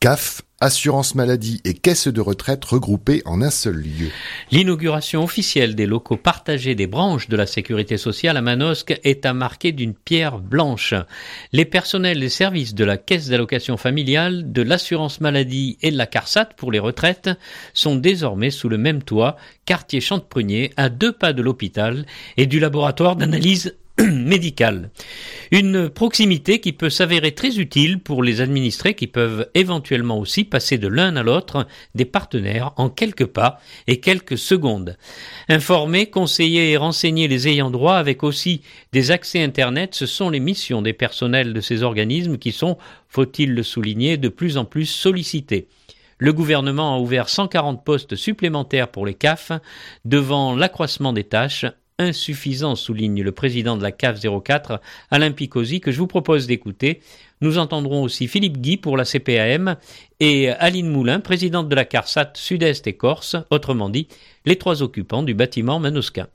CAF, assurance maladie et caisse de retraite regroupées en un seul lieu. L'inauguration officielle des locaux partagés des branches de la sécurité sociale à Manosque est à marquer d'une pierre blanche. Les personnels des services de la caisse d'allocation familiale, de l'assurance maladie et de la CARSAT pour les retraites sont désormais sous le même toit, quartier Chanteprunier, à 2 pas de l'hôpital et du laboratoire d'analyse médicale. Une proximité qui peut s'avérer très utile pour les administrés qui peuvent éventuellement aussi passer de l'un à l'autre des partenaires en quelques pas et quelques secondes. Informer, conseiller et renseigner les ayants droit avec aussi des accès Internet, ce sont les missions des personnels de ces organismes qui sont, faut-il le souligner, de plus en plus sollicités. Le gouvernement a ouvert 140 postes supplémentaires pour les CAF devant l'accroissement des tâches, insuffisant, souligne le président de la CAF 04, Alain Picozzi, que je vous propose d'écouter. Nous entendrons aussi Philippe Guy pour la CPAM et Aline Moulin, présidente de la CARSAT Sud-Est et Corse, autrement dit, les 3 occupants du bâtiment manosquin.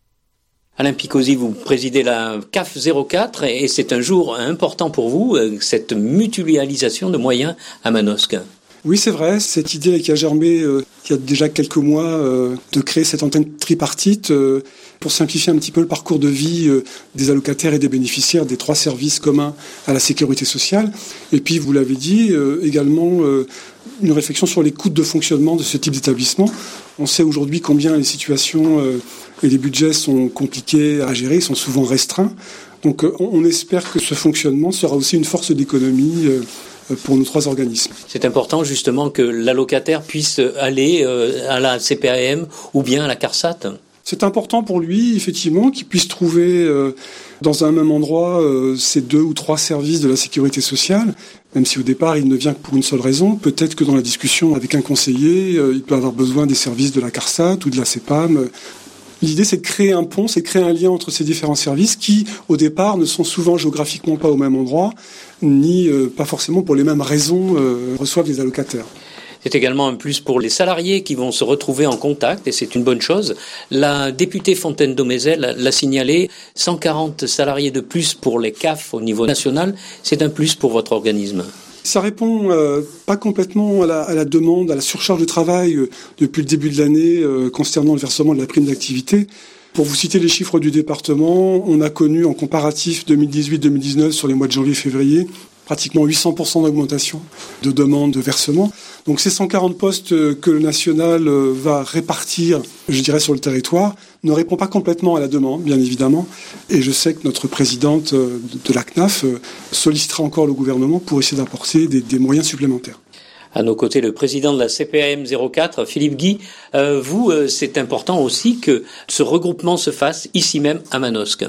Alain Picozzi, vous présidez la CAF 04 et c'est un jour important pour vous, cette mutualisation de moyens à Manosque. Oui, c'est vrai, cette idée qui a germé il y a déjà quelques mois de créer cette antenne tripartite pour simplifier un petit peu le parcours de vie des allocataires et des bénéficiaires des 3 services communs à la sécurité sociale. Et puis, vous l'avez dit, également une réflexion sur les coûts de fonctionnement de ce type d'établissement. On sait aujourd'hui combien les situations et les budgets sont compliqués à gérer, ils sont souvent restreints. Donc on espère que ce fonctionnement sera aussi une force d'économie pour nos 3 organismes. C'est important justement que l'allocataire puisse aller à la CPAM ou bien à la CARSAT. C'est important pour lui, effectivement, qu'il puisse trouver dans un même endroit ces 2 ou 3 services de la sécurité sociale, même si au départ il ne vient que pour une seule raison. Peut-être que dans la discussion avec un conseiller, il peut avoir besoin des services de la CARSAT ou de la CEPAM. L'idée, c'est de créer un pont, c'est de créer un lien entre ces différents services qui, au départ, ne sont souvent géographiquement pas au même endroit, ni pas forcément pour les mêmes raisons reçoivent les allocataires. C'est également un plus pour les salariés qui vont se retrouver en contact et c'est une bonne chose. La députée Fontaine-Daumézelle l'a signalé, 140 salariés de plus pour les CAF au niveau national, c'est un plus pour votre organisme. Ça répond pas complètement à la demande, à la surcharge de travail depuis le début de l'année concernant le versement de la prime d'activité. Pour vous citer les chiffres du département, on a connu en comparatif 2018-2019 sur les mois de janvier et février pratiquement 800% d'augmentation de demandes de versement. Donc ces 140 postes que le national va répartir, je dirais, sur le territoire, ne répond pas complètement à la demande, bien évidemment. Et je sais que notre présidente de la CNAF sollicitera encore le gouvernement pour essayer d'apporter des moyens supplémentaires. À nos côtés, le président de la CPAM 04, Philippe Guy. Vous, c'est important aussi que ce regroupement se fasse ici même à Manosque.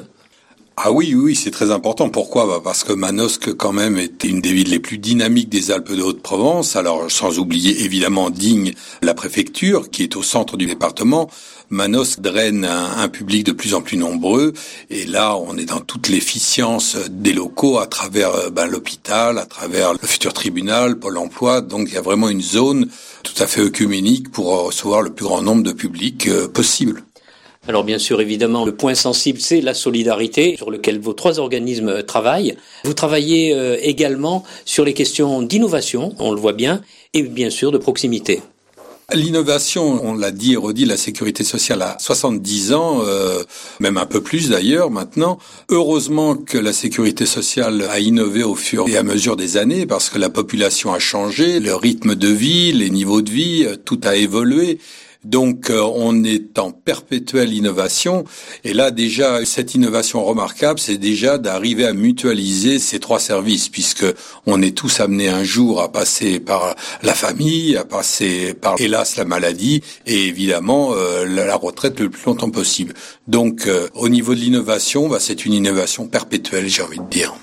Ah oui, c'est très important. Pourquoi ? Parce que Manosque, quand même, était une des villes les plus dynamiques des Alpes de Haute-Provence. Alors, sans oublier, évidemment, Digne, la préfecture, qui est au centre du département. Manosque draine un public de plus en plus nombreux. Et là, on est dans toute l'efficience des locaux à travers l'hôpital, à travers le futur tribunal, Pôle emploi. Donc, il y a vraiment une zone tout à fait œcuménique pour recevoir le plus grand nombre de public possible. Alors bien sûr, évidemment, le point sensible, c'est la solidarité sur lequel vos 3 organismes travaillent. Vous travaillez également sur les questions d'innovation, on le voit bien, et bien sûr de proximité. L'innovation, on l'a dit et redit, la sécurité sociale a 70 ans, même un peu plus d'ailleurs maintenant. Heureusement que la sécurité sociale a innové au fur et à mesure des années parce que la population a changé, le rythme de vie, les niveaux de vie, tout a évolué. Donc on est en perpétuelle innovation et là déjà cette innovation remarquable c'est déjà d'arriver à mutualiser ces 3 services puisque on est tous amenés un jour à passer par la famille, à passer par hélas la maladie et évidemment la retraite le plus longtemps possible. Donc au niveau de l'innovation, c'est une innovation perpétuelle, j'ai envie de dire.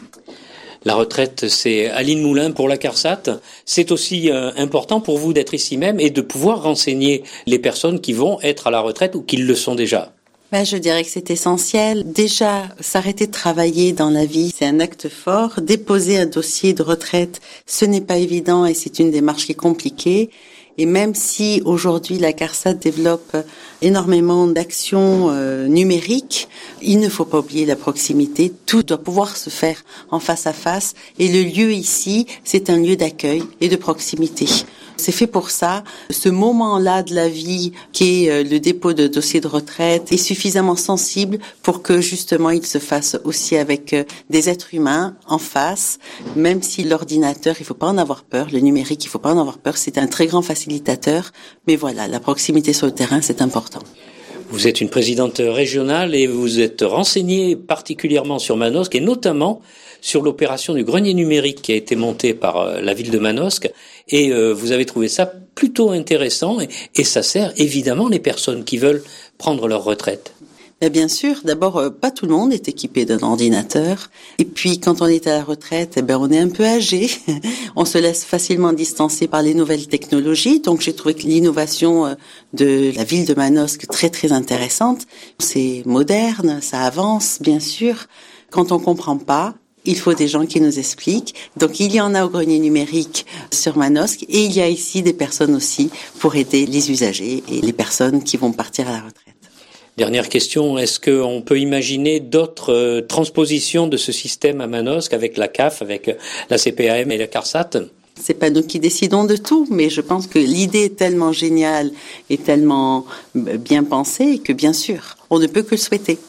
La retraite, c'est Aline Moulin pour la CARSAT. C'est aussi important pour vous d'être ici même et de pouvoir renseigner les personnes qui vont être à la retraite ou qui le sont déjà. Je dirais que c'est essentiel. Déjà, s'arrêter de travailler dans la vie, c'est un acte fort. Déposer un dossier de retraite, ce n'est pas évident et c'est une démarche qui est compliquée. Et même si aujourd'hui la CARSAT développe énormément d'actions numériques, il ne faut pas oublier la proximité. Tout doit pouvoir se faire en face à face. Et le lieu ici, c'est un lieu d'accueil et de proximité. C'est fait pour ça. Ce moment-là de la vie qui est le dépôt de dossier de retraite est suffisamment sensible pour que justement il se fasse aussi avec des êtres humains en face, même si l'ordinateur, il faut pas en avoir peur, le numérique, il faut pas en avoir peur, c'est un très grand facilitateur, mais voilà, la proximité sur le terrain, c'est important. Vous êtes une présidente régionale et vous êtes renseignée particulièrement sur Manosque et notamment sur l'opération du grenier numérique qui a été montée par la ville de Manosque et vous avez trouvé ça plutôt intéressant et ça sert évidemment les personnes qui veulent prendre leur retraite. Bien sûr, d'abord, pas tout le monde est équipé d'un ordinateur. Et puis, quand on est à la retraite, on est un peu âgé. On se laisse facilement distancer par les nouvelles technologies. Donc, j'ai trouvé que l'innovation de la ville de Manosque très, très intéressante. C'est moderne, ça avance, bien sûr. Quand on comprend pas, il faut des gens qui nous expliquent. Donc, il y en a au grenier numérique sur Manosque et il y a ici des personnes aussi pour aider les usagers et les personnes qui vont partir à la retraite. Dernière question, est-ce qu'on peut imaginer d'autres transpositions de ce système à Manosque avec la CAF, avec la CPAM et la CARSAT ? C'est pas nous qui décidons de tout, mais je pense que l'idée est tellement géniale et tellement bien pensée que bien sûr, on ne peut que le souhaiter.